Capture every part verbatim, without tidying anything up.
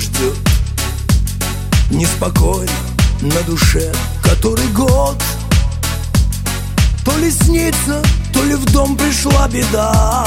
ждет. Неспокойно на душе который год. То ли снится, то ли в дом пришла беда,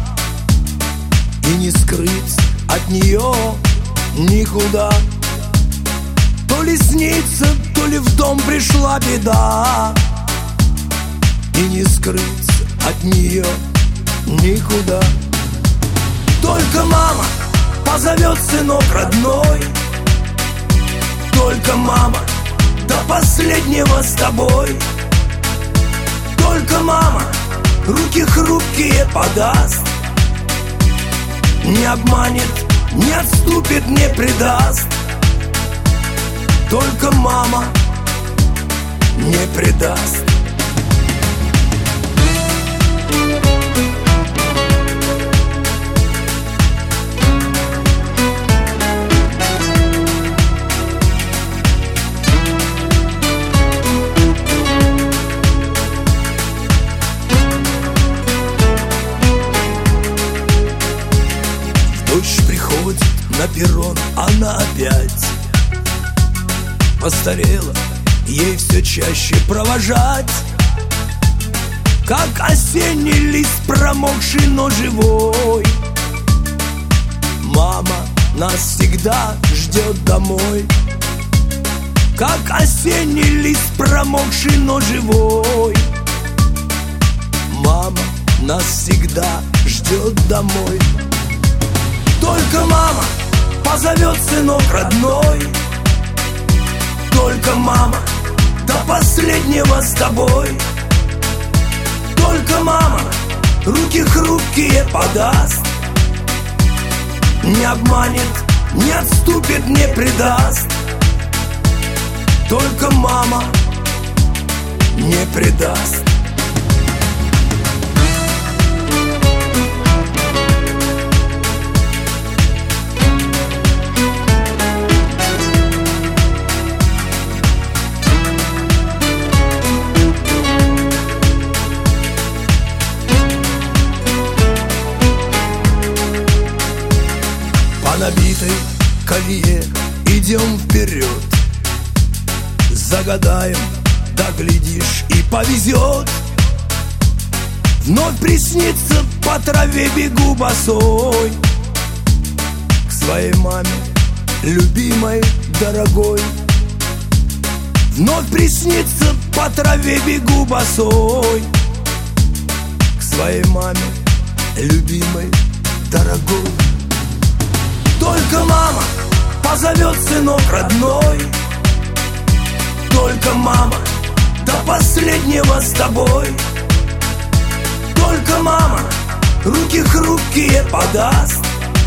и не скрыться от нее никуда. То ли снится, то ли в дом пришла беда, и не скрыться от нее никуда. Только мама позовет сынок родной, только мама до последнего с тобой. Только мама руки хрупкие подаст, не обманет, не отступит, не предаст. Только мама не предаст. Дождь приходит на перрон, она опять постарела, ей все чаще провожать. Как осенний лист промокший, но живой. Мама нас всегда ждет домой. Как осенний лист промокший, но живой. Мама нас всегда ждет домой. Только мама позовет сынок родной, только мама до последнего с тобой. Только мама руки хрупкие подаст, не обманет, не отступит, не предаст. Только мама не предаст. По набитой колее идем вперед, загадаем, да глядишь и повезет. Вновь приснится, по траве бегу босой к своей маме, любимой, дорогой. Вновь приснится, по траве бегу босой к своей маме, любимой, дорогой. Только мама позовет сынок родной, только мама до последнего с тобой. Только мама руки хрупкие подаст,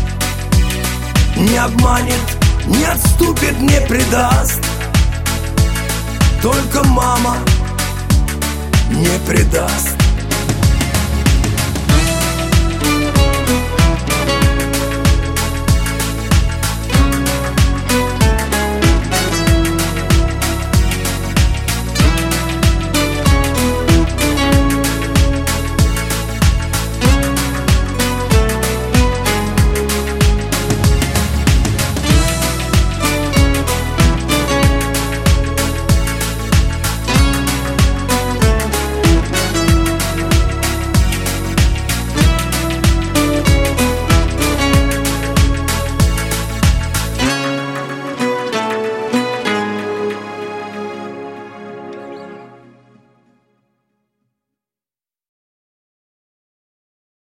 не обманет, не отступит, не предаст. Только мама не предаст.